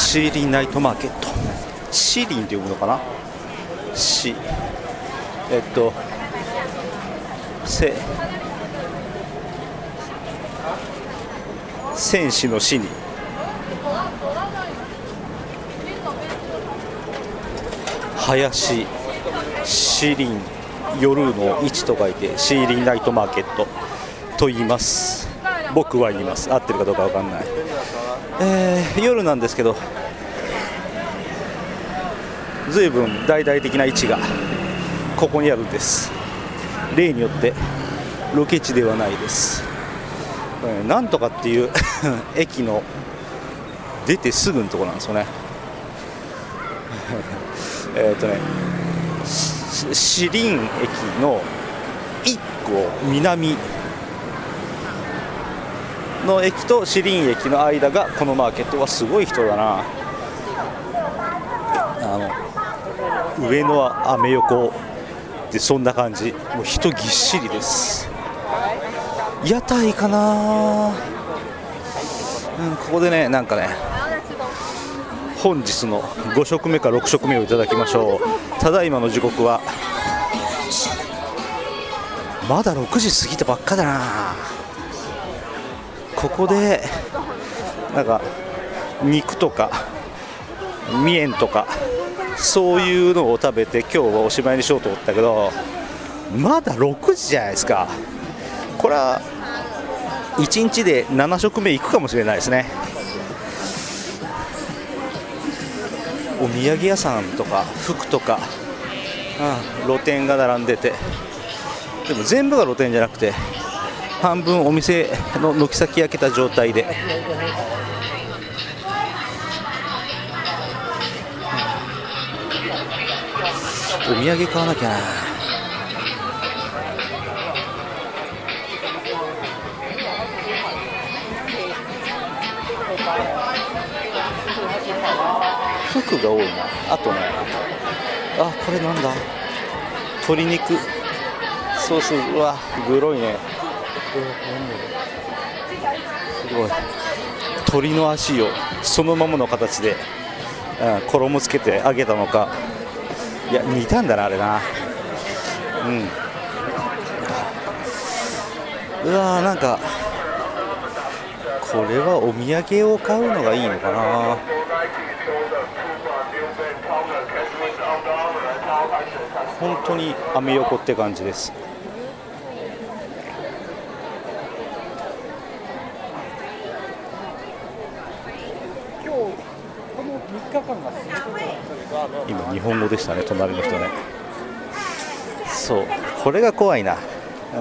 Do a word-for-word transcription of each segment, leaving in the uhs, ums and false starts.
シーリンナイトマーケット、シーリンって読むのかな、シえっとせ戦士の死に林シーリン、夜の市と書いてシーリンナイトマーケットと言います。僕は言います。合ってるかどうかわかんない。えー、夜なんですけど、ずいぶん大々的な位置がここにあるんです。例によってロケ地ではないです。なんとかっていう駅の出てすぐのところなんですよね。えっとねシリン駅のいっこ南の駅とシリン駅の間がこのマーケットはすごい人だな。あの上野はアメ横でそんな感じ、もう人ぎっしりです。屋台かな、うん、ここでねなんかね本日のご食目かろく食目をいただきましょう。ただいまの時刻はまだろくじ過ぎたばっかだな。ここでなんか肉とかミエンとかそういうのを食べて今日はおしまいにしようと思ったけど、まだろくじじゃないですか。これはいちにちでなな食目いくかもしれないですね。お土産屋さんとか服とか、うん、露店が並んでて、でも全部が露店じゃなくて半分お店の軒先開けた状態で、お土産買わなきゃな。服が多いな。あとね、あ、これなんだ、鶏肉ソース、うわ、グロいね。すごい、鶏の足をそのままの形で、うん、衣つけて揚げたのか、いや煮たんだなあれな。うん、うわー、なんかこれはお土産を買うのがいいのかな。本当にアメ横って感じです。今日本語でしたね、隣の人ね。そう、これが怖いな。うん、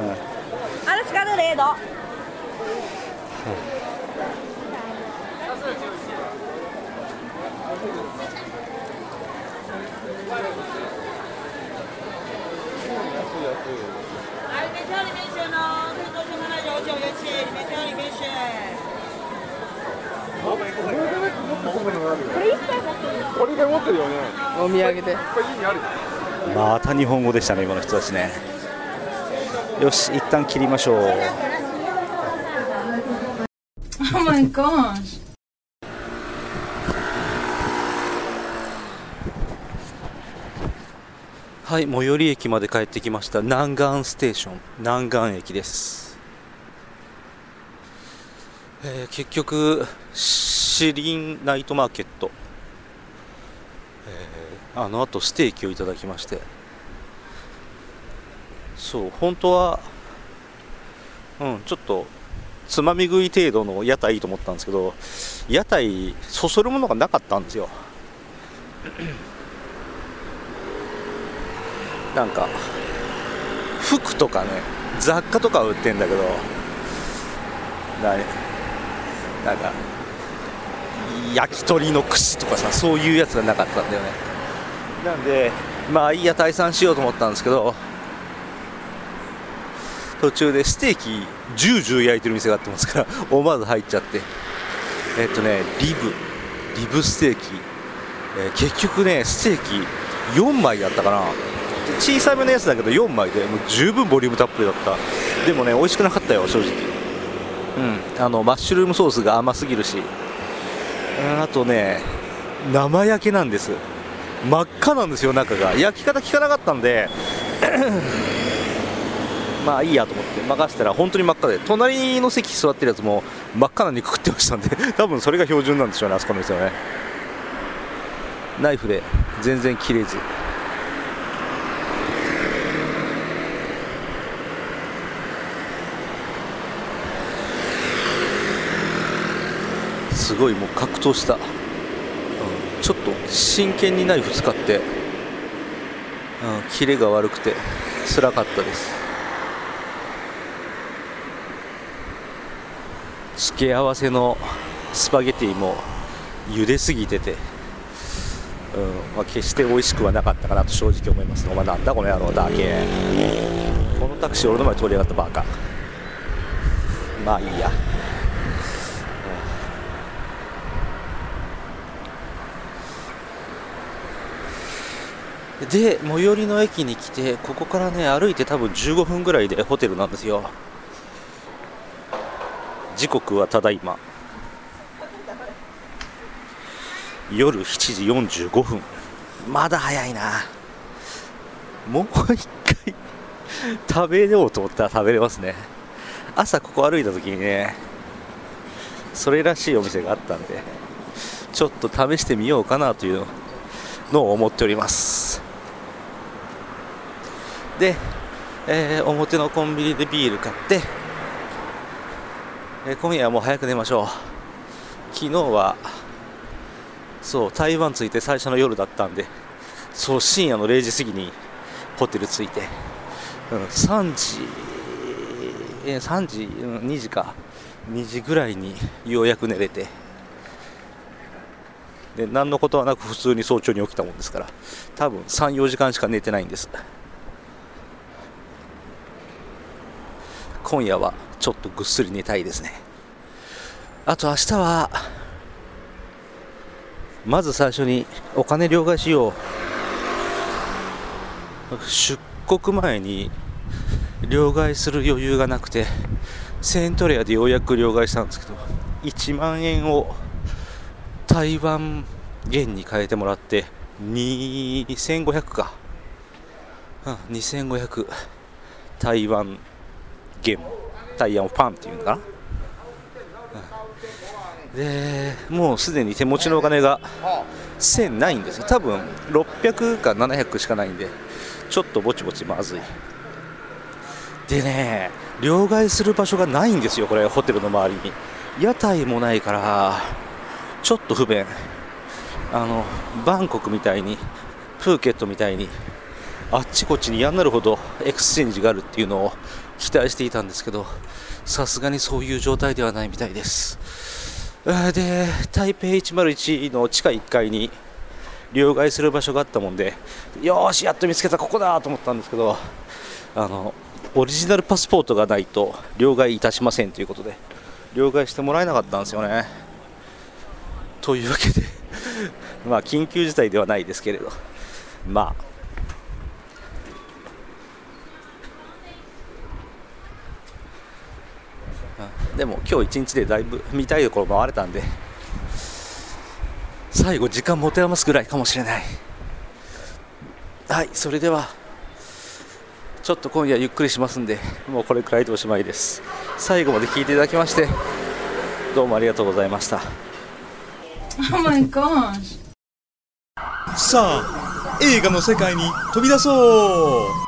これいっぱい持ってるよね。お土産で。 また日本語でしたね、今の人たちね。よし、一旦切りましょう。 Oh my gosh. はい、最寄り駅まで帰ってきました。南岸ステーション、南岸駅です。えー、結局シリンナイトマーケット、えー、あの後ステーキをいただきまして、そう本当は、うん、ちょっとつまみ食い程度の屋台いいと思ったんですけど、屋台そそるものがなかったんですよ。なんか服とかね、雑貨とか売ってんだけど、ななんか焼き鳥の串とかさ、そういうやつがなかったんだよね。なんでまあいいや、退散しようと思ったんですけど、途中でステーキジュージュー焼いてる店があってますから思わず入っちゃって、えっとねリブリブステーキ、えー、結局ねステーキよんまいやったかな。小さめのやつだけどよんまいでもう十分ボリュームたっぷりだった。でもね美味しくなかったよ正直。うん、あのマッシュルームソースが甘すぎるし、あとね生焼けなんです。真っ赤なんですよ、中が。焼き方聞かなかったんでまあいいやと思って任せたら本当に真っ赤で、隣の席座ってるやつも真っ赤な肉食ってましたんで多分それが標準なんでしょうね、あそこの店はね。ナイフで全然切れず、すごいもう格闘した、うん、ちょっと真剣にナイフ使って、うん、キレが悪くて辛かったです。付け合わせのスパゲティも茹ですぎてて、うんまあ、決して美味しくはなかったかなと正直思います。お前なんだこの野郎だけ、このタクシー俺の前通りやがったバカ。まあいいや。で最寄りの駅に来て、ここからね歩いて多分じゅうごふんぐらいでホテルなんですよ。時刻はただいま夜しちじよんじゅうごふん。まだ早いな。もう一回食べようと思ったら食べれますね。朝ここ歩いた時にね、それらしいお店があったんで、ちょっと試してみようかなというのを思っております。で、えー、表のコンビニでビール買って、えー、今夜はもう早く寝ましょう。昨日はそう台湾着いて最初の夜だったんで、そう深夜のれいじ過ぎにホテル着いて、うん、さんじ、えー、さんじ、うん、にじかにじぐらいにようやく寝れて、で何のことはなく普通に早朝に起きたもんですから、多分さん、よじかんしか寝てないんです。今夜はちょっとぐっすり寝たいですね。あと明日はまず最初にお金両替しよう。出国前に両替する余裕がなくて、セントレアでようやく両替したんですけど、いちまんえんを台湾元に変えてもらってにせんごひゃくか、うん、にせんごひゃく台湾元、台湾ファンっていうのかな、うん、でもうすでに手持ちのお金がせんないんですよ。多分ろっぴゃくかななひゃくしかないんで、ちょっとぼちぼちまずい。でね、両替する場所がないんですよ、これホテルの周りに。屋台もないからちょっと不便。あのバンコクみたいにプーケットみたいにあっちこっちに嫌になるほどエクスチェンジがあるっていうのを期待していたんですけど、さすがにそういう状態ではないみたいです。で台北いちまるいちの地下いっかいに両替する場所があったもんで、よーしやっと見つけた、ここだと思ったんですけど、あのオリジナルパスポートがないと両替いたしませんということで両替してもらえなかったんですよね。というわけでまあ緊急事態ではないですけれど、まあでも今日一日でだいぶ見たいところ回れたんで、最後時間持て余すぐらいかもしれない。はい、それではちょっと今夜ゆっくりしますんで、もうこれくらいでおしまいです。最後まで聞いていただきましてどうもありがとうございました。 Oh my gosh. さあ映画の世界に飛び出そう。